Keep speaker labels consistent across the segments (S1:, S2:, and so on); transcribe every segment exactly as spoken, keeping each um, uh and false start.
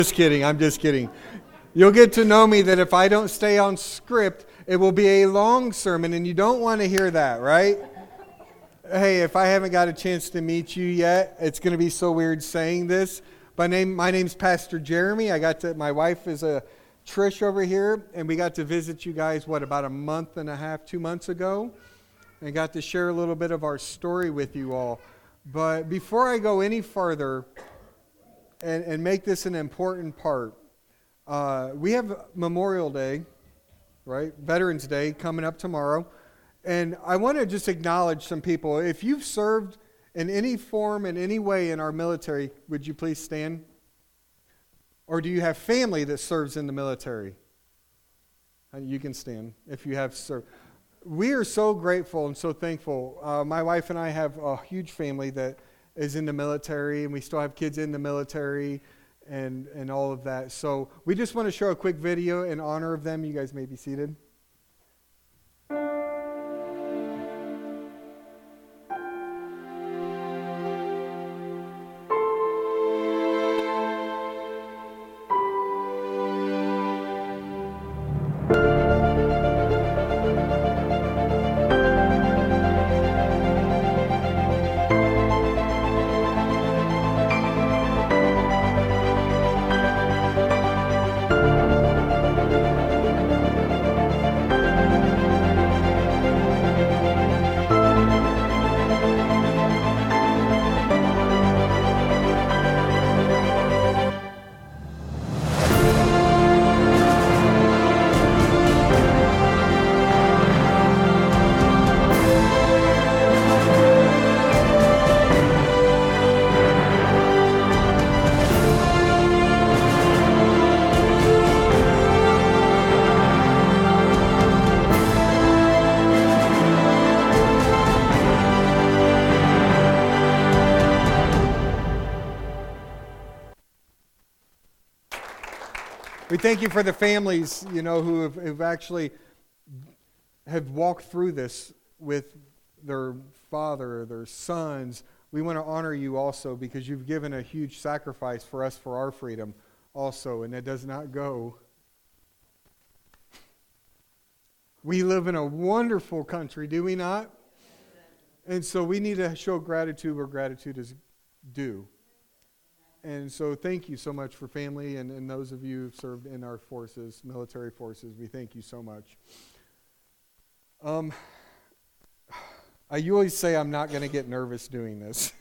S1: Just kidding. I'm just kidding. You'll get to know me that if I don't stay on script, it will be a long sermon, and you don't want to hear that, right? Hey, if I haven't got a chance to meet you yet, it's going to be so weird saying this. My name, my name's Pastor Jeremy. I got to. My wife is a Trish over here, and we got to visit you guys. What, about a month and a half, two months ago, and got to share a little bit of our story with you all. But before I go any further, and, and make this an important part, uh, we have Memorial Day, right? Veterans Day coming up tomorrow. And I want to just acknowledge some people. If you've served in any form, in any way in our military, would you please stand? Or do you have family that serves in the military? You can stand if you have served. We are so grateful and so thankful. Uh, my wife and I have a huge family that is in the military, and we still have kids in the military and, and all of that. So we just want to show a quick video in honor of them. You guys may be seated. We thank you for the families, you know, who have, have actually have walked through this with their father, their sons. We want to honor you also because you've given a huge sacrifice for us for our freedom also, and it does not go. We live in a wonderful country, do we not? And so we need to show gratitude where gratitude is due. And so thank you so much for family and, and those of you who've served in our forces, military forces. We thank you so much. Um, I always say I'm not going to get nervous doing this.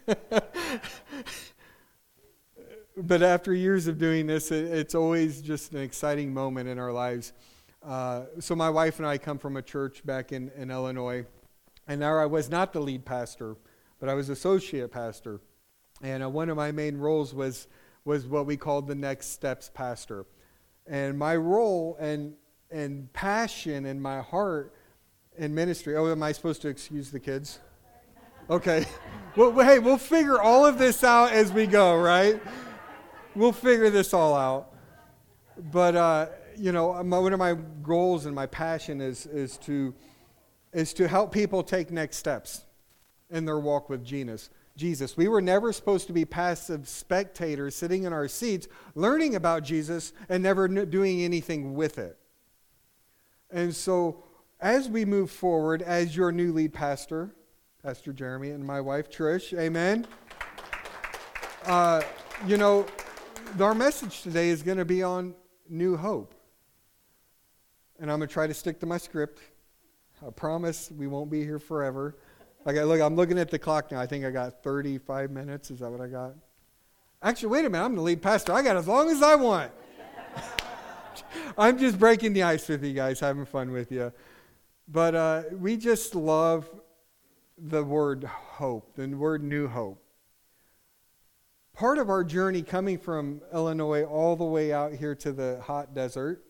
S1: But after years of doing this, it, it's always just an exciting moment in our lives. Uh, so my wife and I come from a church back in, in Illinois. And now I was not the lead pastor, but I was associate pastor. And uh, one of my main roles was was what we called the Next Steps pastor. And my role and and passion and my heart in ministry. Oh, am I supposed to excuse the kids? Okay. Well, hey, we'll figure all of this out as we go, right? We'll figure this all out. But uh, you know, my, one of my goals and my passion is is to is to help people take next steps in their walk with Jesus. Jesus. We were never supposed to be passive spectators sitting in our seats, learning about Jesus and never doing anything with it. And so as we move forward, as your new lead pastor, Pastor Jeremy and my wife Trish, amen. Uh, you know, our message today is going to be on new hope. And I'm going to try to stick to my script. I promise we won't be here forever. I got, look, I'm looking at the clock now. I think I got thirty-five minutes. Is that what I got? Actually, wait a minute. I'm the lead pastor. I got as long as I want. I'm just breaking the ice with you guys, having fun with you. But uh, we just love the word hope, the word new hope. Part of our journey coming from Illinois all the way out here to the hot desert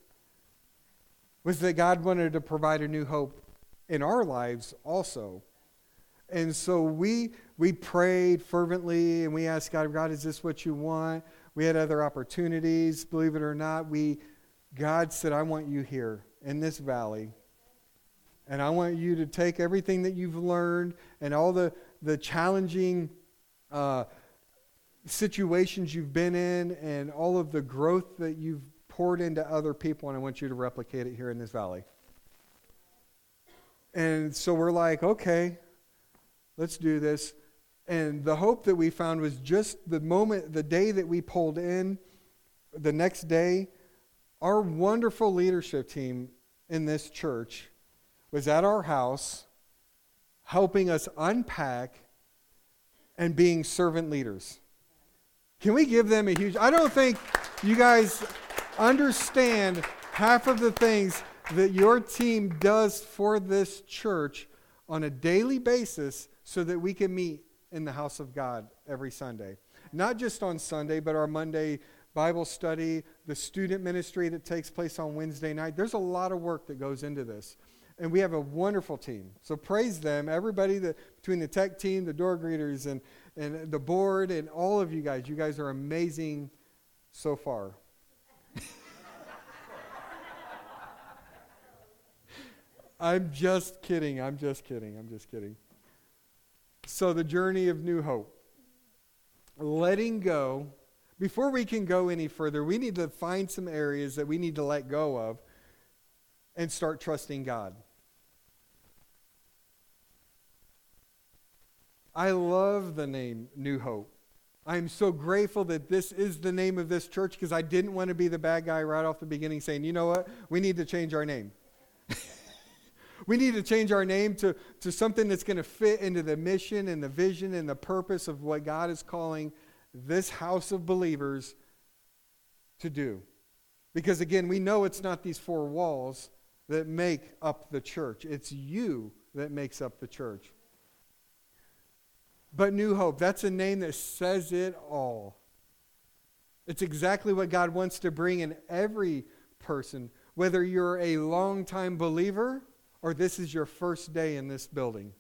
S1: was that God wanted to provide a new hope in our lives also. And so we we prayed fervently, and we asked God, God, is this what you want? We had other opportunities. Believe it or not, we God said, I want you here in this valley. And I want you to take everything that you've learned and all the, the challenging uh, situations you've been in and all of the growth that you've poured into other people, and I want you to replicate it here in this valley. And so we're like, okay, let's do this. And the hope that we found was just the moment, the day that we pulled in, the next day, our wonderful leadership team in this church was at our house helping us unpack and being servant leaders. Can we give them a huge... I don't think you guys understand half of the things that your team does for this church on a daily basis so that we can meet in the house of God every Sunday. Not just on Sunday, but our Monday Bible study, the student ministry that takes place on Wednesday night. There's a lot of work that goes into this. And we have a wonderful team. So praise them. Everybody that, between the tech team, the door greeters, and, and the board, and all of you guys. You guys are amazing so far. I'm just kidding. I'm just kidding. I'm just kidding. So the journey of New Hope. Letting go. Before we can go any further, we need to find some areas that we need to let go of and start trusting God. I love the name New Hope. I'm so grateful that this is the name of this church because I didn't want to be the bad guy right off the beginning saying, you know what, we need to change our name. We need to change our name to, to something that's going to fit into the mission and the vision and the purpose of what God is calling this house of believers to do. Because again, we know it's not these four walls that make up the church. It's you that makes up the church. But New Hope, that's a name that says it all. It's exactly what God wants to bring in every person, whether you're a longtime believer or this is your first day in this building.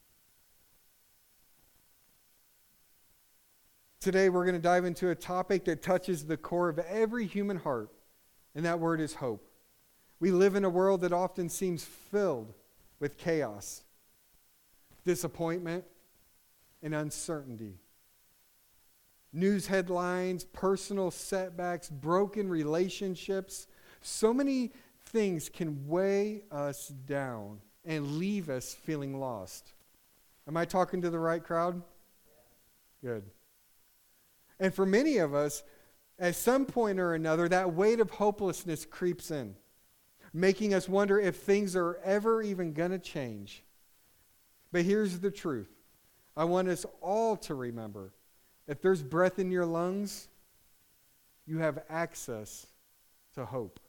S1: Today we're going to dive into a topic that touches the core of every human heart, and that word is hope. We live in a world that often seems filled with chaos, disappointment, and uncertainty. News headlines, personal setbacks, broken relationships, so many things can weigh us down and leave us feeling lost. Am I talking to the right crowd? Good. And for many of us, at some point or another, that weight of hopelessness creeps in, making us wonder if things are ever even going to change. But here's the truth. I want us all to remember, if there's breath in your lungs, you have access to hope.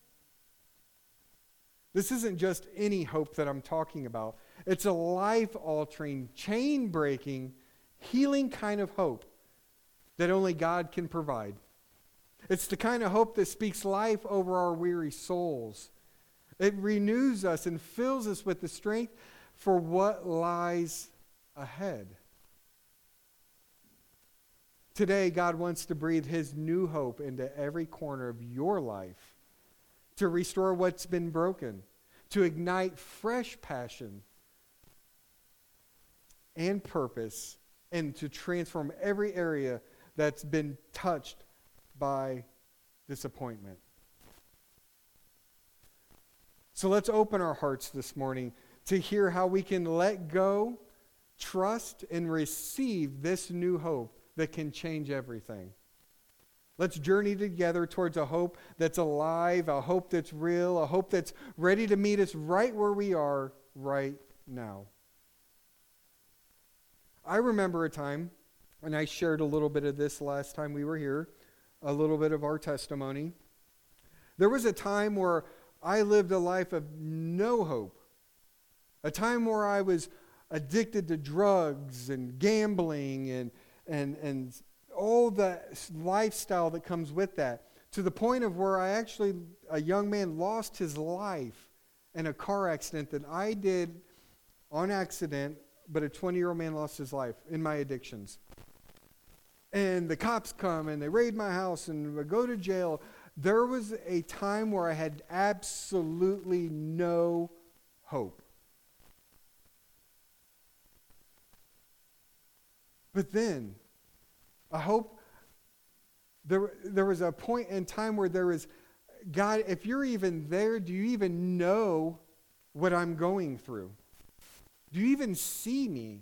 S1: This isn't just any hope that I'm talking about. It's a life-altering, chain-breaking, healing kind of hope that only God can provide. It's the kind of hope that speaks life over our weary souls. It renews us and fills us with the strength for what lies ahead. Today, God wants to breathe His new hope into every corner of your life, to restore what's been broken, to ignite fresh passion and purpose, and to transform every area that's been touched by disappointment. So let's open our hearts this morning to hear how we can let go, trust, and receive this new hope that can change everything. Let's journey together towards a hope that's alive, a hope that's real, a hope that's ready to meet us right where we are right now. I remember a time, and I shared a little bit of this last time we were here, a little bit of our testimony. There was a time where I lived a life of no hope, a time where I was addicted to drugs and gambling and and and all the lifestyle that comes with that, to the point of where I actually, a young man lost his life in a car accident that I did on accident, but a twenty-year-old man lost his life in my addictions. And the cops come and they raid my house and I go to jail. There was a time where I had absolutely no hope. But then, A hope, there, there was a point in time where there was, God, if you're even there, do you even know what I'm going through? Do you even see me?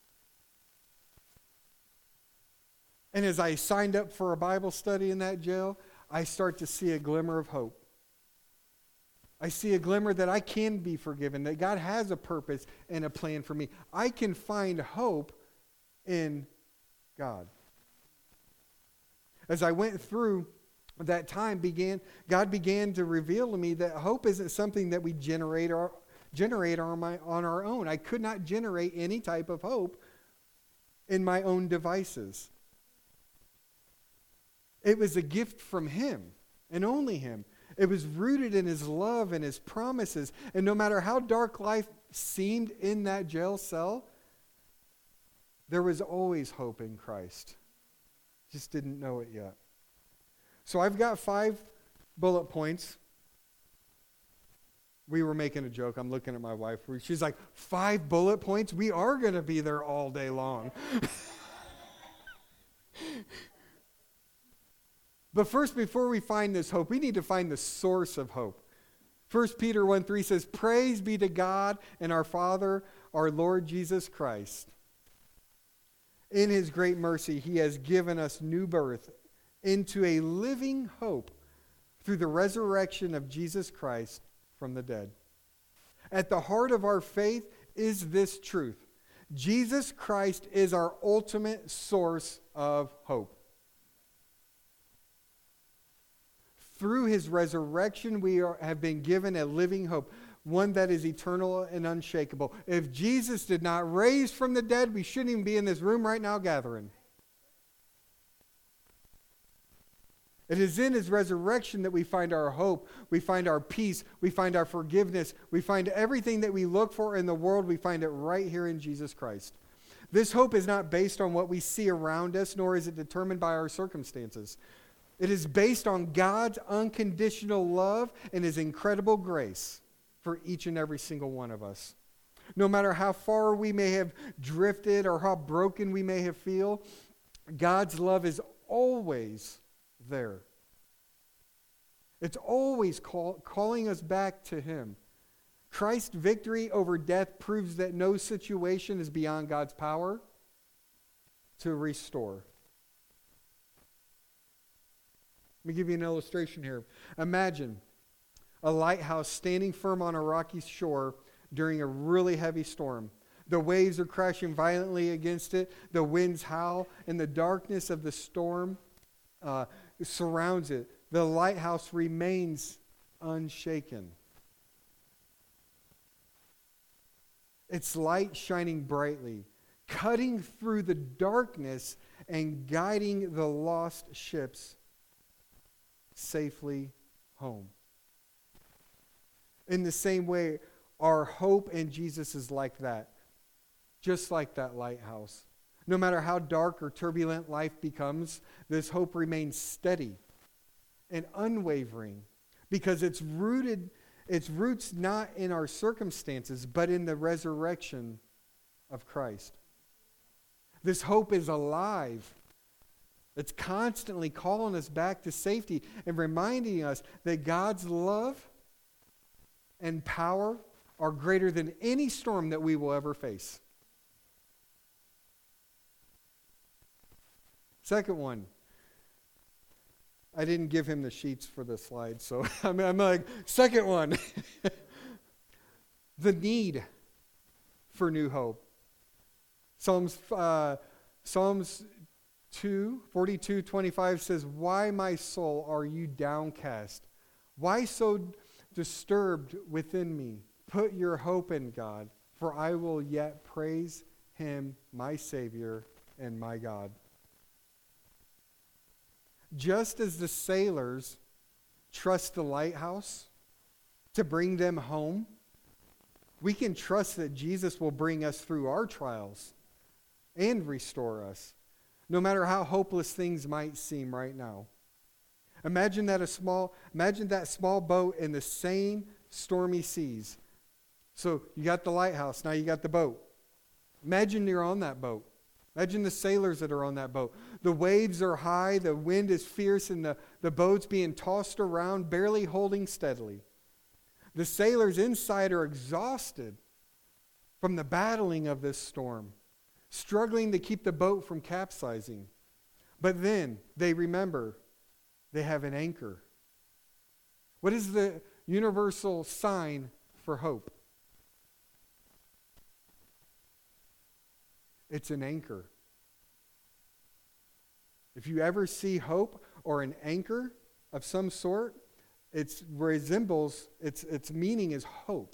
S1: And as I signed up for a Bible study in that jail, I start to see a glimmer of hope. I see a glimmer that I can be forgiven, that God has a purpose and a plan for me. I can find hope in God. As I went through that time, began God began to reveal to me that hope isn't something that we generate or generate on, my, on our own. I could not generate any type of hope in my own devices. It was a gift from Him, and only Him. It was rooted in His love and His promises. And no matter how dark life seemed in that jail cell, there was always hope in Christ. Just didn't know it yet. So I've got five bullet points. We were making a joke. I'm looking at my wife. She's like, five bullet points? We are going to be there all day long. But first, before we find this hope, we need to find the source of hope. First Peter one three says, "Praise be to God and our Father, our Lord Jesus Christ. In His great mercy, He has given us new birth into a living hope through the resurrection of Jesus Christ from the dead." At the heart of our faith is this truth. Jesus Christ is our ultimate source of hope. Through His resurrection, we are, have been given a living hope, one that is eternal and unshakable. If Jesus did not raise from the dead, we shouldn't even be in this room right now gathering. It is in His resurrection that we find our hope, we find our peace, we find our forgiveness, we find everything that we look for in the world, we find it right here in Jesus Christ. This hope is not based on what we see around us, nor is it determined by our circumstances. It is based on God's unconditional love and His incredible grace for each and every single one of us. No matter how far we may have drifted or how broken we may have feel, God's love is always there. It's always call, calling us back to Him. Christ's victory over death proves that no situation is beyond God's power to restore. Let me give you an illustration here. Imagine a lighthouse standing firm on a rocky shore during a really heavy storm. The waves are crashing violently against it. The winds howl, and the darkness of the storm uh, surrounds it. The lighthouse remains unshaken. Its light shining brightly, cutting through the darkness and guiding the lost ships safely home. In the same way, our hope in Jesus is like that. Just like that lighthouse. No matter how dark or turbulent life becomes, this hope remains steady and unwavering because it's rooted, its roots not in our circumstances, but in the resurrection of Christ. This hope is alive. It's constantly calling us back to safety and reminding us that God's love and power are greater than any storm that we will ever face. Second one. I didn't give him the sheets for the slide, so I'm, I'm like, second one. The need for new hope. Psalms, uh, Psalms two, forty-two, twenty-five says, "Why, my soul, are you downcast? Why so disturbed within me? Put your hope in God, for I will yet praise Him, my Savior and my God." Just as the sailors trust the lighthouse to bring them home, we can trust that Jesus will bring us through our trials and restore us, no matter how hopeless things might seem right now. Imagine that a small, imagine that small boat in the same stormy seas. So you got the lighthouse, now you got the boat. Imagine you're on that boat. Imagine the sailors that are on that boat. The waves are high, the wind is fierce, and the, the boat's being tossed around, barely holding steadily. The sailors inside are exhausted from the battling of this storm, struggling to keep the boat from capsizing. But then they remember they have an anchor. What is the universal sign for hope? It's an anchor. If you ever see hope or an anchor of some sort, it resembles, its, its meaning is hope.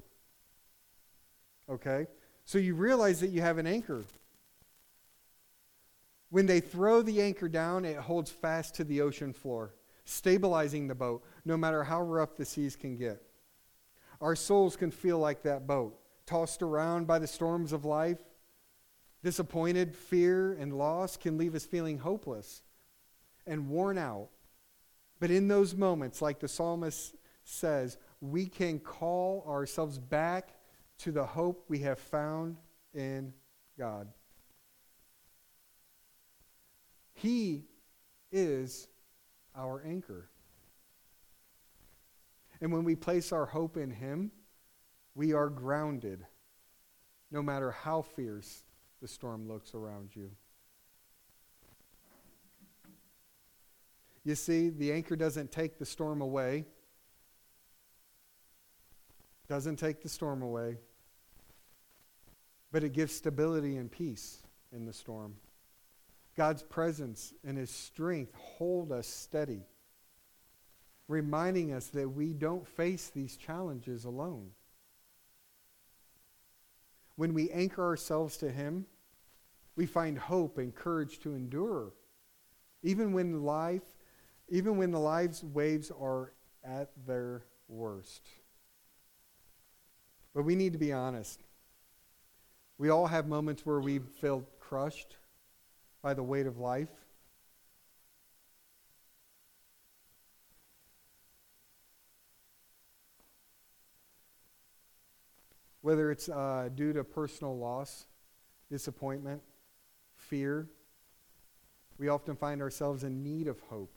S1: Okay? So you realize that you have an anchor. When they throw the anchor down, it holds fast to the ocean floor, stabilizing the boat, no matter how rough the seas can get. Our souls can feel like that boat, tossed around by the storms of life. Disappointed, fear, and loss can leave us feeling hopeless and worn out. But in those moments, like the psalmist says, we can call ourselves back to the hope we have found in God. He is our anchor. And when we place our hope in Him, we are grounded, no matter how fierce the storm looks around you. You see, the anchor doesn't take the storm away. Doesn't take the storm away. But it gives stability and peace in the storm. God's presence and His strength hold us steady, reminding us that we don't face these challenges alone. When we anchor ourselves to Him, we find hope and courage to endure, even when life, even when the life's waves are at their worst. But we need to be honest. We all have moments where we feel crushed by the weight of life. Whether it's uh, due to personal loss, disappointment, fear, we often find ourselves in need of hope.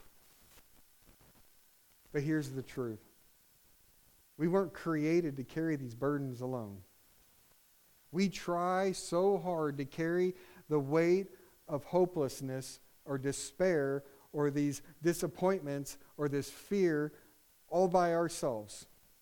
S1: But here's the truth. We weren't created to carry these burdens alone. We try so hard to carry the weight of hopelessness or despair or these disappointments or this fear all by ourselves.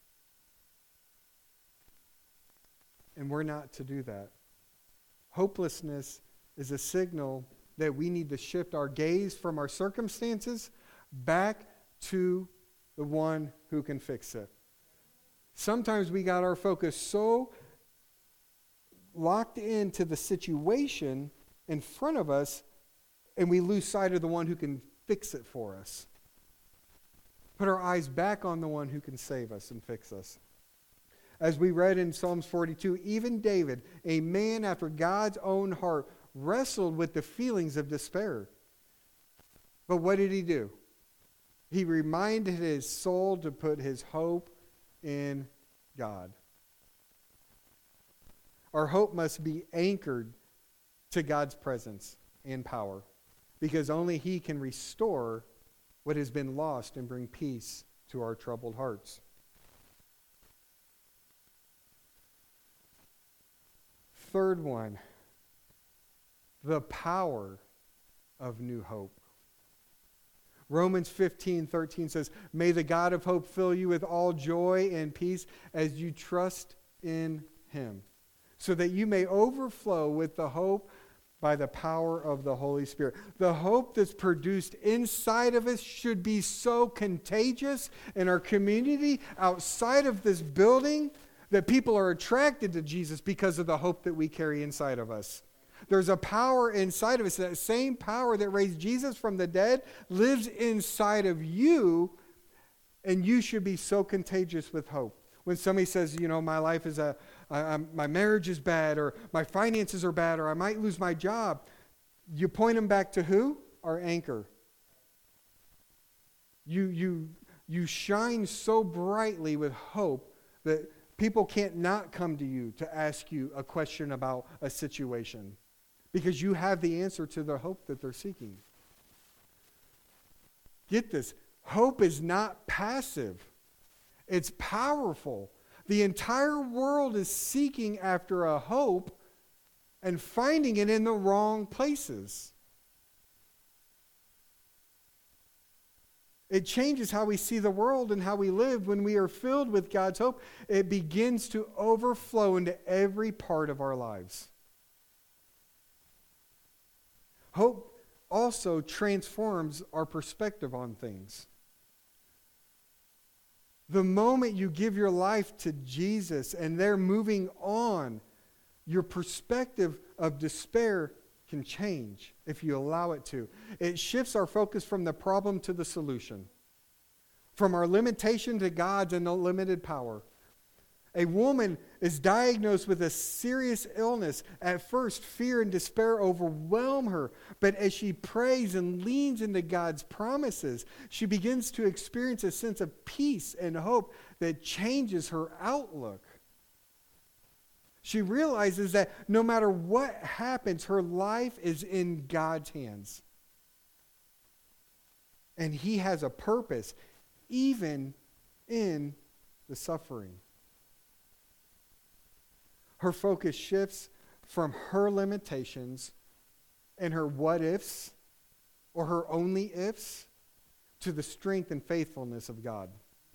S1: And we're not to do that. Hopelessness is a signal that we need to shift our gaze from our circumstances back to the one who can fix it. Sometimes we got our focus so locked into the situation in front of us, and we lose sight of the one who can fix it for us. Put our eyes back on the one who can save us and fix us. As we read in Psalms forty-two, even David, a man after God's own heart, wrestled with the feelings of despair. But what did he do? He reminded his soul to put his hope in God. Our hope must be anchored to God's presence and power, because only He can restore what has been lost and bring peace to our troubled hearts. Third one, the power of new hope. Romans fifteen thirteen says, "May the God of hope fill you with all joy and peace as you trust in Him, so that you may overflow with the hope by the power of the Holy Spirit." The hope that's produced inside of us should be so contagious in our community outside of this building that people are attracted to Jesus because of the hope that we carry inside of us. There's a power inside of us. That same power that raised Jesus from the dead lives inside of you, and you should be so contagious with hope. When somebody says, you know, my life is a, I, I'm, my marriage is bad, or my finances are bad, or I might lose my job, you point them back to who? Our anchor. You, you, you shine so brightly with hope that people can't not come to you to ask you a question about a situation, because you have the answer to the hope that they're seeking. Get this. Hope is not passive. It's powerful. The entire world is seeking after a hope and finding it in the wrong places. It changes how we see the world and how we live. When we are filled with God's hope, it begins to overflow into every part of our lives. Hope also transforms our perspective on things. The moment you give your life to Jesus and they're moving on, your perspective of despair can change if you allow it to. It shifts our focus from the problem to the solution, from our limitation to God's unlimited power. A woman is diagnosed with a serious illness. At first, fear and despair overwhelm her. But as she prays and leans into God's promises, she begins to experience a sense of peace and hope that changes her outlook. She realizes that no matter what happens, her life is in God's hands. And He has a purpose, even in the suffering. Her focus shifts from her limitations and her what ifs or her only ifs to the strength and faithfulness of God.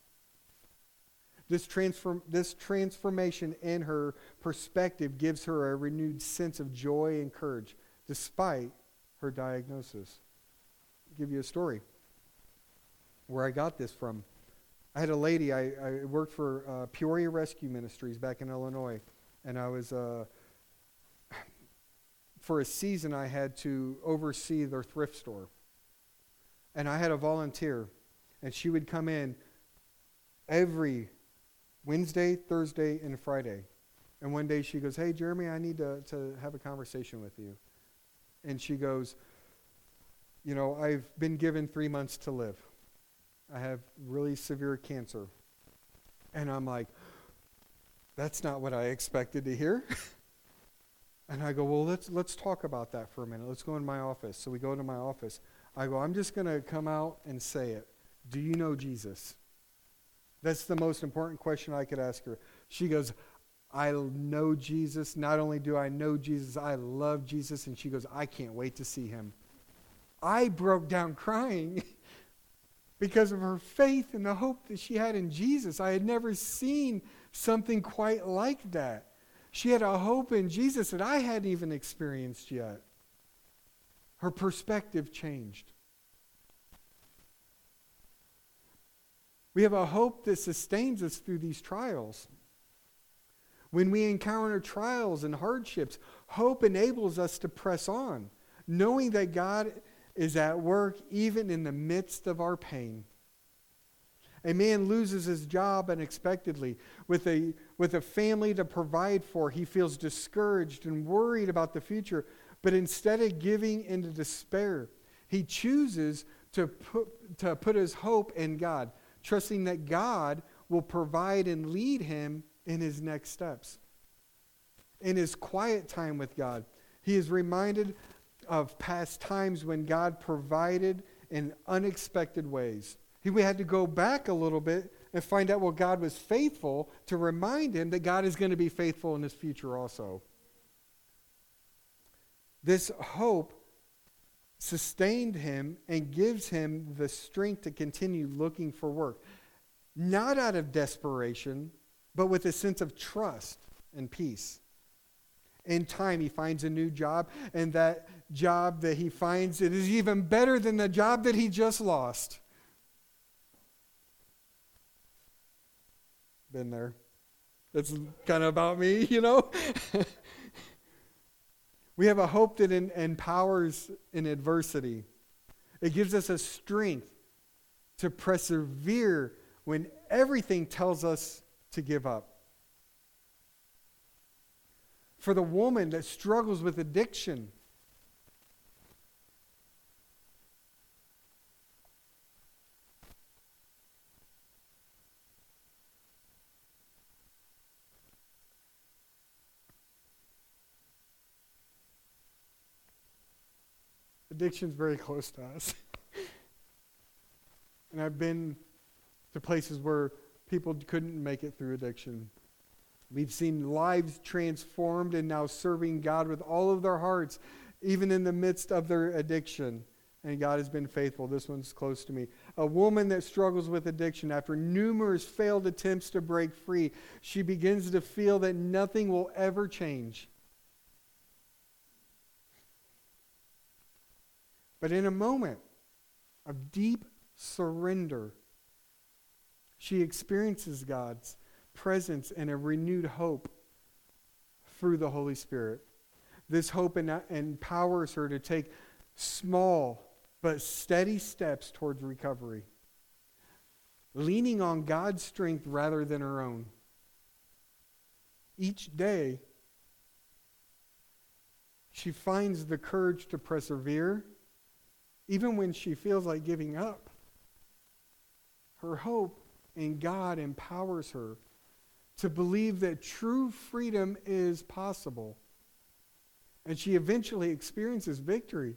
S1: This, transform, this transformation in her perspective gives her a renewed sense of joy and courage despite her diagnosis. I'll give you a story where I got this from. I had a lady, I, I worked for uh, Peoria Rescue Ministries back in Illinois. And I was, uh, for a season, I had to oversee their thrift store. And I had a volunteer, and she would come in every Wednesday, Thursday, and Friday. And one day she goes, "Hey, Jeremy, I need to, to have a conversation with you." And she goes, "You know, I've been given three months to live. I have really severe cancer." And I'm like, "That's not what I expected to hear." And I go, "Well, let's let's talk about that for a minute. Let's go in my office." So we go into my office. I go, "I'm just going to come out and say it. Do you know Jesus?" That's the most important question I could ask her. She goes, "I know Jesus. Not only do I know Jesus, I love Jesus." And she goes, "I can't wait to see Him." I broke down crying because of her faith and the hope that she had in Jesus. I had never seen something quite like that. She had a hope in Jesus that I hadn't even experienced yet. Her perspective changed. We have a hope that sustains us through these trials. When we encounter trials and hardships, hope enables us to press on, knowing that God is at work even in the midst of our pain. A man loses his job unexpectedly. With a, with a family to provide for, he feels discouraged and worried about the future. But instead of giving into despair, he chooses to put, to put his hope in God, trusting that God will provide and lead him in his next steps. In his quiet time with God, he is reminded of past times when God provided in unexpected ways. He had to go back a little bit and find out, well, God was faithful, to remind him that God is going to be faithful in his future also. This hope sustained him and gives him the strength to continue looking for work. Not out of desperation, but with a sense of trust and peace. In time, he finds a new job, and that job that he finds, it is even better than the job that he just lost. Been there. That's kind of about me, you know. We have a hope that in, empowers in adversity. It gives us a strength to persevere when everything tells us to give up. For the woman that struggles with addiction, addiction's very close to us. And I've been to places where people couldn't make it through addiction. We've seen lives transformed and now serving God with all of their hearts, even in the midst of their addiction. And God has been faithful. This one's close to me. A woman that struggles with addiction, after numerous failed attempts to break free, she begins to feel that nothing will ever change. But in a moment of deep surrender, she experiences God's presence and a renewed hope through the Holy Spirit. This hope en- empowers her to take small but steady steps towards recovery, leaning on God's strength rather than her own. Each day, she finds the courage to persevere, even when she feels like giving up. Her hope in God empowers her to believe that true freedom is possible. And she eventually experiences victory.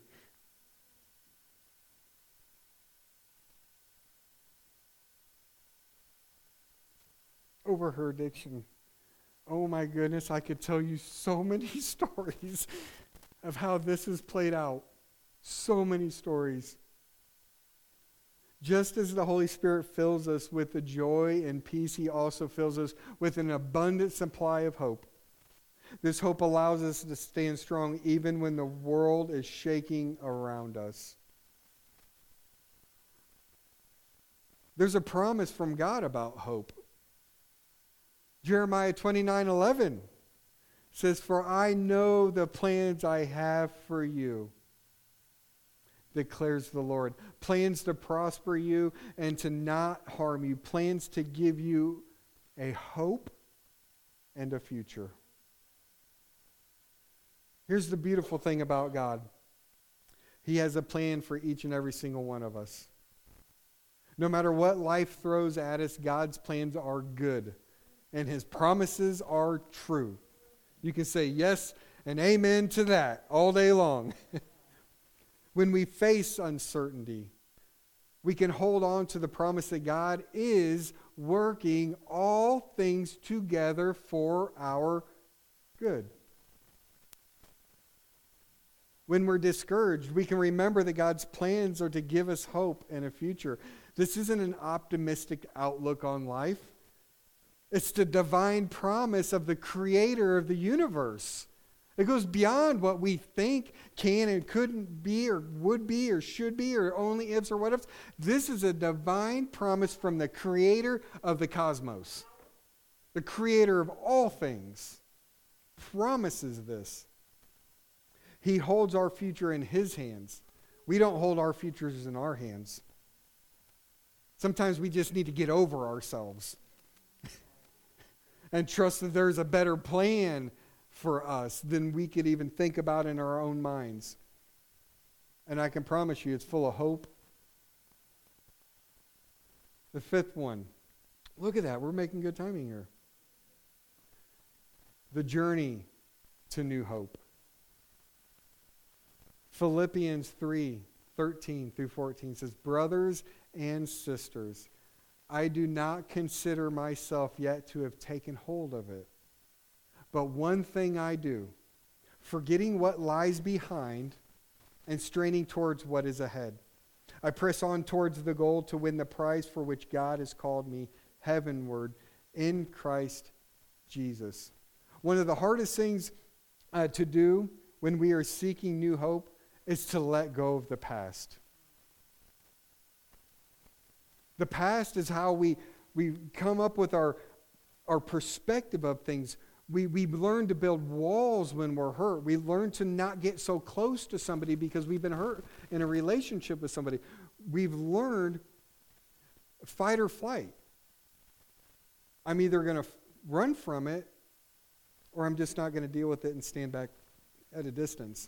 S1: Over her addiction. Oh my goodness, I could tell you so many stories of how this has played out. So many stories. Just as the Holy Spirit fills us with the joy and peace, He also fills us with an abundant supply of hope. This hope allows us to stand strong even when the world is shaking around us. There's a promise from God about hope. Jeremiah twenty-nine eleven says, "For I know the plans I have for you, declares the Lord. Plans to prosper you and to not harm you. Plans to give you a hope and a future." Here's the beautiful thing about God. He has a plan for each and every single one of us. No matter what life throws at us, God's plans are good. And His promises are true. You can say yes and amen to that all day long. When we face uncertainty, we can hold on to the promise that God is working all things together for our good. When we're discouraged, we can remember that God's plans are to give us hope and a future. This isn't an optimistic outlook on life. It's the divine promise of the Creator of the universe. It goes beyond what we think can and couldn't be or would be or should be or only ifs or what ifs. This is a divine promise from the Creator of the cosmos. The Creator of all things promises this. He holds our future in His hands. We don't hold our futures in our hands. Sometimes we just need to get over ourselves and trust that there's a better plan for us than we could even think about in our own minds. And I can promise you it's full of hope. The fifth one. Look at that. We're making good timing here. The journey to new hope. Philippians three thirteen through fourteen says, "Brothers and sisters, I do not consider myself yet to have taken hold of it. But one thing I do, forgetting what lies behind and straining towards what is ahead. I press on towards the goal to win the prize for which God has called me heavenward in Christ Jesus." One of the hardest things uh, to do when we are seeking new hope is to let go of the past. The past is how we, we come up with our, our perspective of things. We, we learn to build walls when we're hurt. We learn to not get so close to somebody because we've been hurt in a relationship with somebody. We've learned fight or flight. I'm either going to f- run from it or I'm just not going to deal with it and stand back at a distance.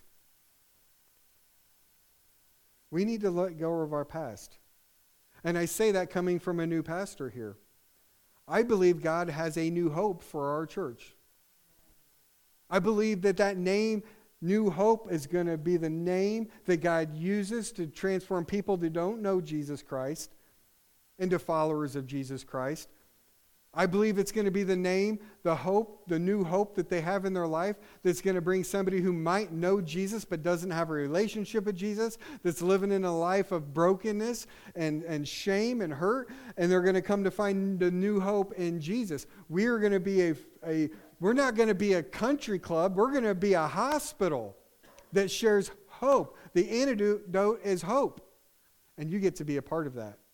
S1: We need to let go of our past. And I say that coming from a new pastor here. I believe God has a new hope for our church. I believe that that name New Hope is going to be the name that God uses to transform people that don't know Jesus Christ into followers of Jesus Christ. I believe it's going to be the name, the hope, the new hope that they have in their life that's going to bring somebody who might know Jesus but doesn't have a relationship with Jesus, that's living in a life of brokenness and, and shame and hurt, and they're going to come to find the new hope in Jesus. We are going to be a, a we're not going to be a country club. We're going to be a hospital that shares hope. The antidote is hope, and you get to be a part of that.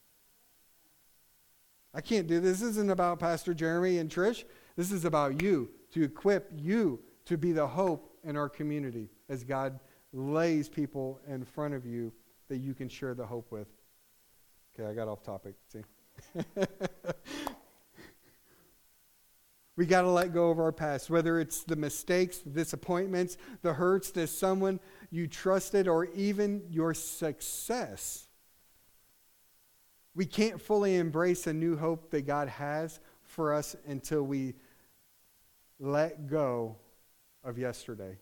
S1: I can't do this. This isn't about Pastor Jeremy and Trish. This is about you, to equip you to be the hope in our community as God lays people in front of you that you can share the hope with. Okay, I got off topic. See? We got to let go of our past, whether it's the mistakes, the disappointments, the hurts that someone you trusted, or even your success. We can't fully embrace a new hope that God has for us until we let go of yesterday.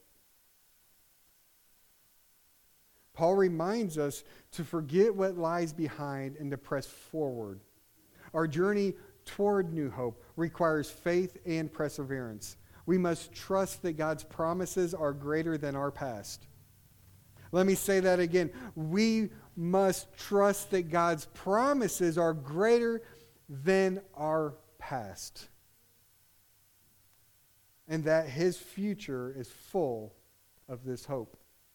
S1: Paul reminds us to forget what lies behind and to press forward. Our journey toward new hope requires faith and perseverance. We must trust that God's promises are greater than our past. Let me say that again. We must trust that God's promises are greater than our past, and that His future is full of this hope.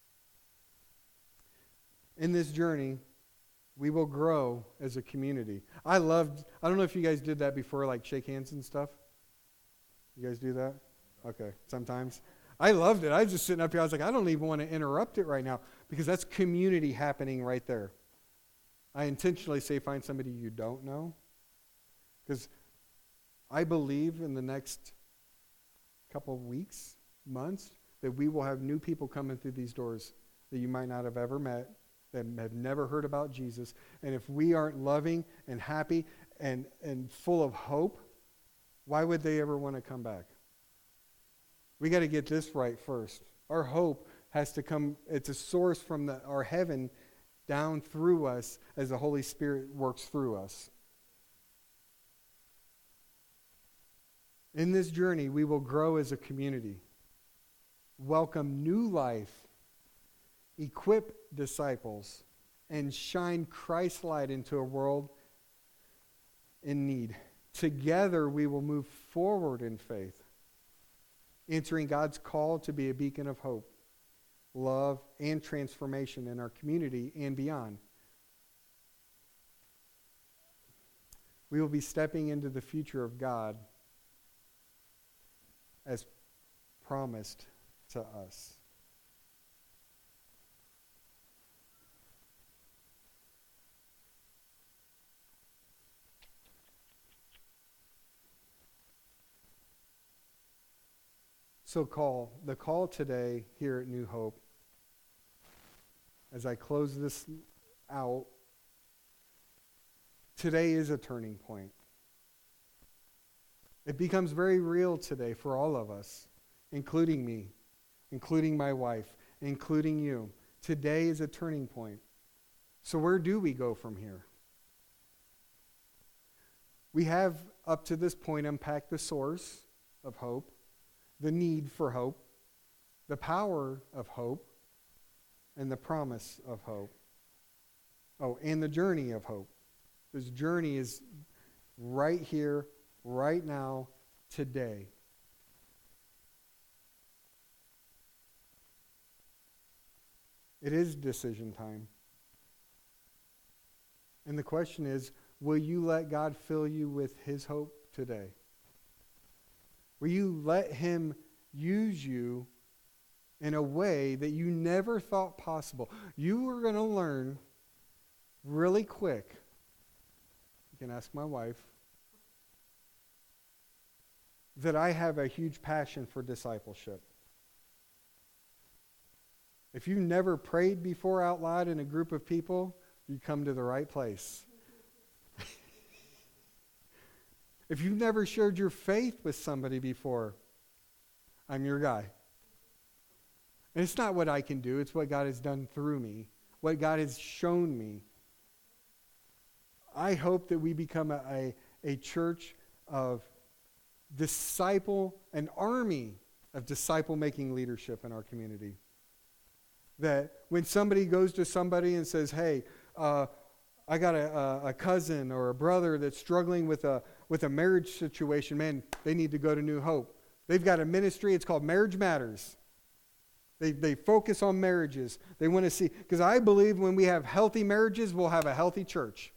S1: In this journey, we will grow as a community. I loved, I don't know if you guys did that before, like shake hands and stuff. You guys do that? Okay, sometimes. I loved it. I was just sitting up here. I was like, I don't even want to interrupt it right now because that's community happening right there. I intentionally say find somebody you don't know because I believe in the next couple of weeks, months, that we will have new people coming through these doors that you might not have ever met, that have never heard about Jesus. And if we aren't loving and happy and, and full of hope, why would they ever want to come back? We got to get this right first. Our hope has to come, it's a source from the, our heaven down through us as the Holy Spirit works through us. In this journey, we will grow as a community, welcome new life, equip disciples, and shine Christ's light into a world in need. Together, we will move forward in faith, answering God's call to be a beacon of hope, love, and transformation in our community and beyond. We will be stepping into the future of God as promised to us. So call, the call today here at New Hope, as I close this out, today is a turning point. It becomes very real today for all of us, including me, including my wife, including you. Today is a turning point. So where do we go from here? We have, up to this point, unpacked the source of hope, the need for hope, the power of hope, and the promise of hope. Oh, and the journey of hope. This journey is right here, right now, today. It is decision time. And the question is, will you let God fill you with His hope today? Will you let Him use you in a way that you never thought possible? You are going to learn really quick. You can ask my wife. That I have a huge passion for discipleship. If you've never prayed before out loud in a group of people, you come to the right place. If you've never shared your faith with somebody before, I'm your guy. And it's not what I can do, it's what God has done through me, what God has shown me. I hope that we become a, a, a church of disciple, an army of disciple-making leadership in our community. That when somebody goes to somebody and says, hey, uh, I got a, a cousin or a brother that's struggling with a with a marriage situation, man, they need to go to New Hope. They've got a ministry, it's called Marriage Matters. They they focus on marriages. They want to see, because I believe when we have healthy marriages, we'll have a healthy church.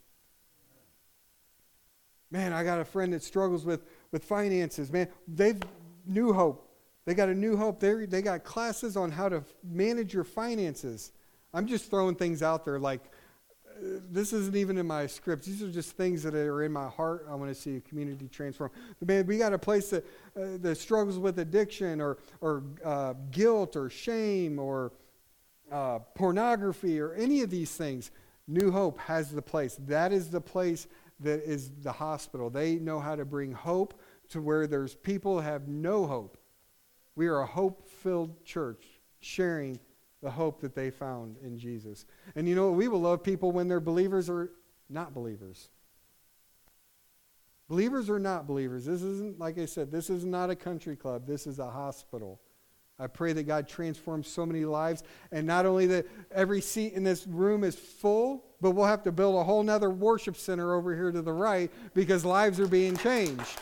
S1: Man, I got a friend that struggles with, with finances. Man, they've New Hope. They got a New Hope. They they got classes on how to manage your finances. I'm just throwing things out there like, uh, this isn't even in my scripts. These are just things that are in my heart. I want to see a community transform. But man, we got a place that, uh, that struggles with addiction or, or uh, guilt or shame or uh, pornography or any of these things. New Hope has the place. That is the place that is the hospital. They know how to bring hope to where there's people who have no hope. We are a hope-filled church sharing the hope that they found in Jesus. And you know what? We will love people when they're believers or not believers. Believers or not believers. This isn't, like I said, this is not a country club. This is a hospital. I pray that God transforms so many lives. And not only that every seat in this room is full, but we'll have to build a whole nother worship center over here to the right because lives are being changed.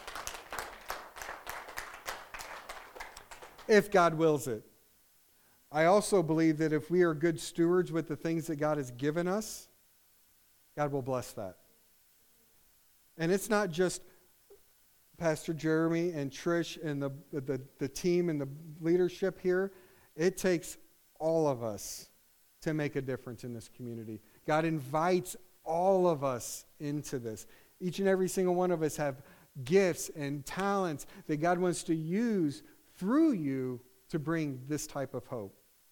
S1: If God wills it. I also believe that if we are good stewards with the things that God has given us, God will bless that. And it's not just Pastor Jeremy and Trish and the, the, the team and the leadership here. It takes all of us to make a difference in this community. God invites all of us into this. Each and every single one of us have gifts and talents that God wants to use through you to bring this type of hope.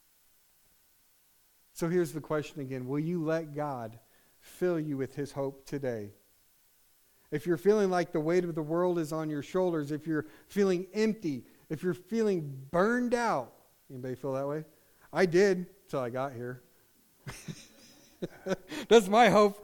S1: So here's the question again. Will you let God fill you with his hope today? If you're feeling like the weight of the world is on your shoulders, if you're feeling empty, if you're feeling burned out, anybody feel that way? I did until I got here. That's my hope.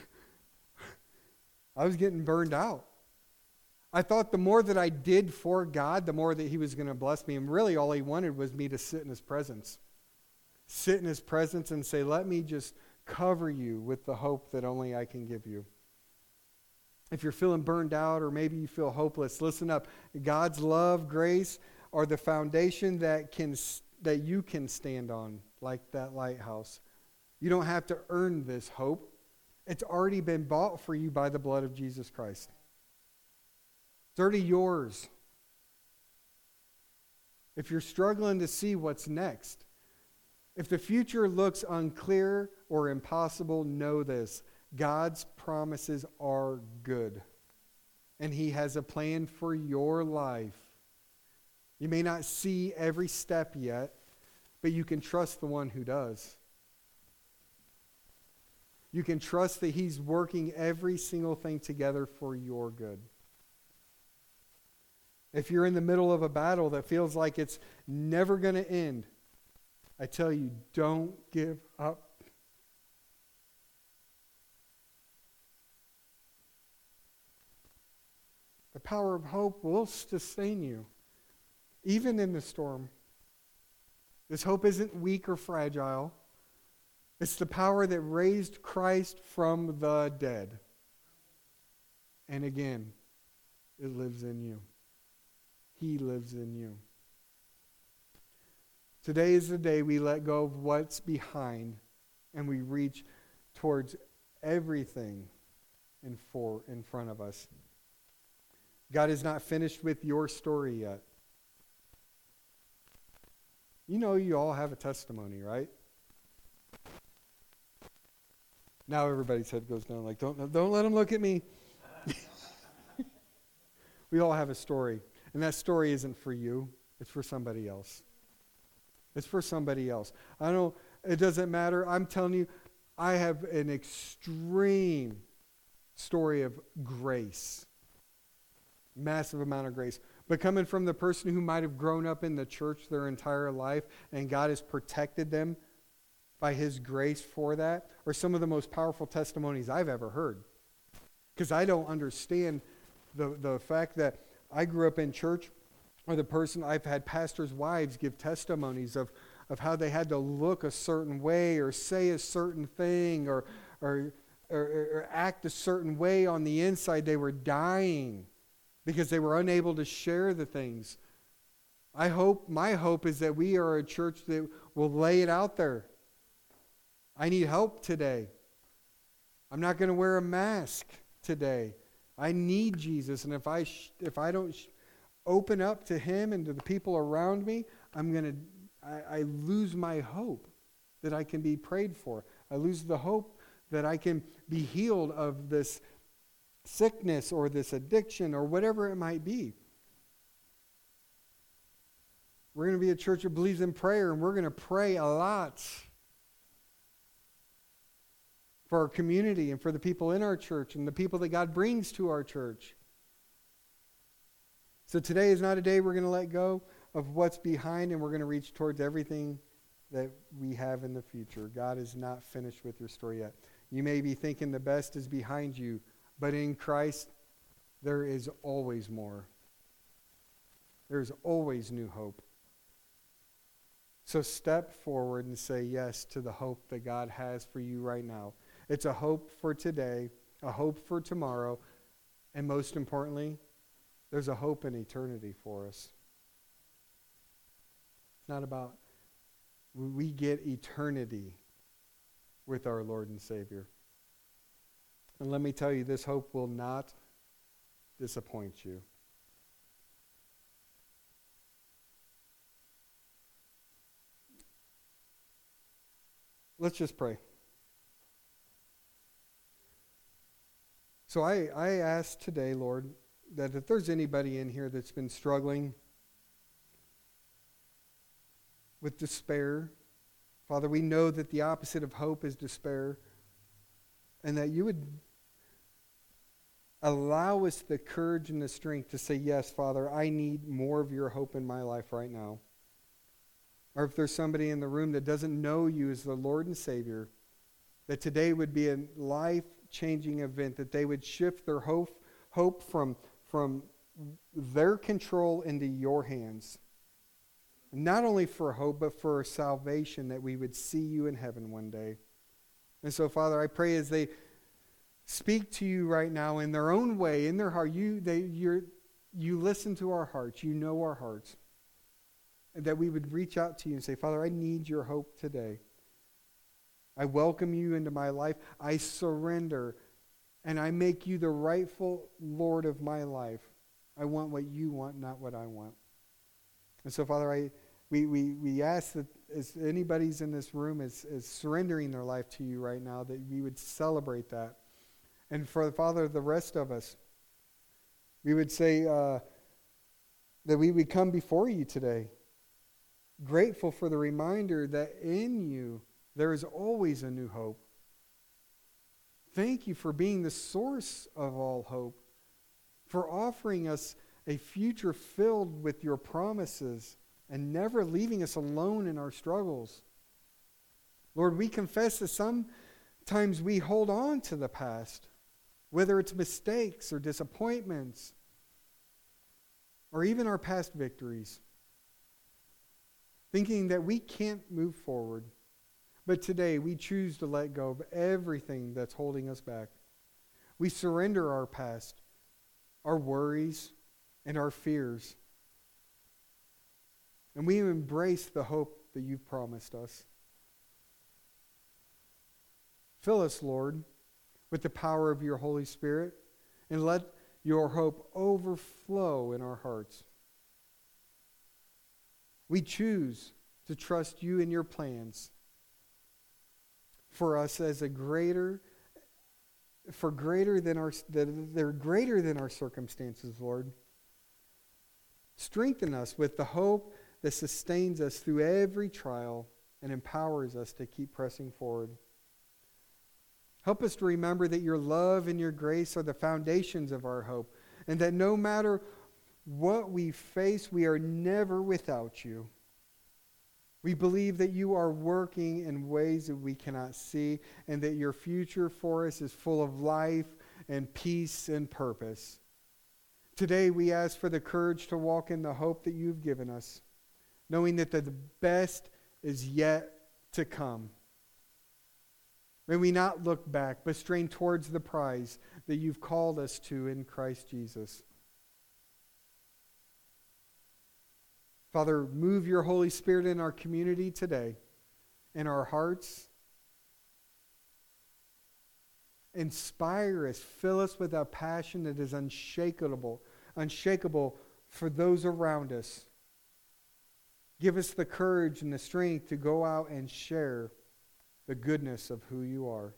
S1: I was getting burned out. I thought the more that I did for God, the more that he was going to bless me. And really all he wanted was me to sit in his presence. Sit in his presence and say, let me just cover you with the hope that only I can give you. If you're feeling burned out or maybe you feel hopeless, listen up. God's love, grace are the foundation that can that you can stand on, like that lighthouse. You don't have to earn this hope. It's already been bought for you by the blood of Jesus Christ. It's already yours. If you're struggling to see what's next, if the future looks unclear or impossible, know this. God's promises are good. And he has a plan for your life. You may not see every step yet, but you can trust the one who does. You can trust that he's working every single thing together for your good. If you're in the middle of a battle that feels like it's never going to end, I tell you, don't give up. The power of hope will sustain you, even in the storm. This hope isn't weak or fragile. It's the power that raised Christ from the dead. And again, it lives in you. He lives in you. Today is the day we let go of what's behind and we reach towards everything in, for, in front of us. God is not finished with your story yet. You know you all have a testimony, right? Now everybody's head goes down like, don't, don't let them look at me. We all have a story. And that story isn't for you. It's for somebody else. It's for somebody else. I don't, it doesn't matter. I'm telling you, I have an extreme story of grace. Massive amount of grace. But coming from the person who might have grown up in the church their entire life and God has protected them by his grace for that, are some of the most powerful testimonies I've ever heard. Because I don't understand the, the fact that I grew up in church, or the person, I've had pastors' wives give testimonies of, of how they had to look a certain way or say a certain thing or, or, or, or act a certain way on the inside. They were dying because they were unable to share the things. I hope, my hope is that we are a church that will lay it out there. I need help today. I'm not going to wear a mask today. I need Jesus, and if I sh- if I don't sh- open up to him and to the people around me, I'm going to I, I lose my hope that I can be prayed for. I lose the hope that I can be healed of this sickness or this addiction or whatever it might be. We're going to be a church that believes in prayer, and we're going to pray a lot for our community and for the people in our church and the people that God brings to our church. So today is not a day we're going to let go of what's behind, and we're going to reach towards everything that we have in the future. God is not finished with your story yet. You may be thinking the best is behind you, but in Christ, there is always more. There's always new hope. So step forward and say yes to the hope that God has for you right now. It's a hope for today, a hope for tomorrow, and most importantly, there's a hope in eternity for us. It's not about, we get eternity with our Lord and Savior. And let me tell you, this hope will not disappoint you. Let's just pray. So I, I ask today, Lord, that if there's anybody in here that's been struggling with despair, Father, we know that the opposite of hope is despair, and that you would allow us the courage and the strength to say, yes, Father, I need more of your hope in my life right now. Or if there's somebody in the room that doesn't know you as the Lord and Savior, that today would be a life-changing event, that they would shift their hope, hope from, from their control into your hands. Not only for hope, but for salvation, that we would see you in heaven one day. And so, Father, I pray as they speak to you right now in their own way, in their heart, you, they, you're, you listen to our hearts, you know our hearts, and that we would reach out to you and say, Father, I need your hope today. I welcome you into my life. I surrender, and I make you the rightful Lord of my life. I want what you want, not what I want. And so, Father, I we we, we ask that as anybody's in this room is, is surrendering their life to you right now, that we would celebrate that. And for, Father, the rest of us, we would say uh, that we would come before you today, grateful for the reminder that in you there is always a new hope. Thank you for being the source of all hope, for offering us a future filled with your promises and never leaving us alone in our struggles. Lord, we confess that sometimes we hold on to the past, whether it's mistakes or disappointments or even our past victories, thinking that we can't move forward. But today we choose to let go of everything that's holding us back. We surrender our past, our worries, and our fears. And we embrace the hope that you've promised us. Fill us, Lord, with the power of your Holy Spirit, and let your hope overflow in our hearts. We choose to trust you and your plans for us as a greater, for greater than our, that they're greater than our circumstances, Lord. Strengthen us with the hope that sustains us through every trial and empowers us to keep pressing forward. Help us to remember that your love and your grace are the foundations of our hope, and that no matter what we face, we are never without you. We believe that you are working in ways that we cannot see, and that your future for us is full of life and peace and purpose. Today we ask for the courage to walk in the hope that you've given us, knowing that the best is yet to come. May we not look back, but strain towards the prize that you've called us to in Christ Jesus. Father, move your Holy Spirit in our community today, in our hearts. Inspire us, fill us with a passion that is unshakable, unshakable for those around us. Give us the courage and the strength to go out and share the goodness of who you are.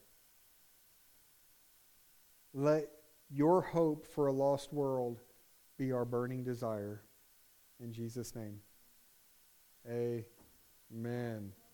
S1: Let your hope for a lost world be our burning desire. In Jesus' name, amen.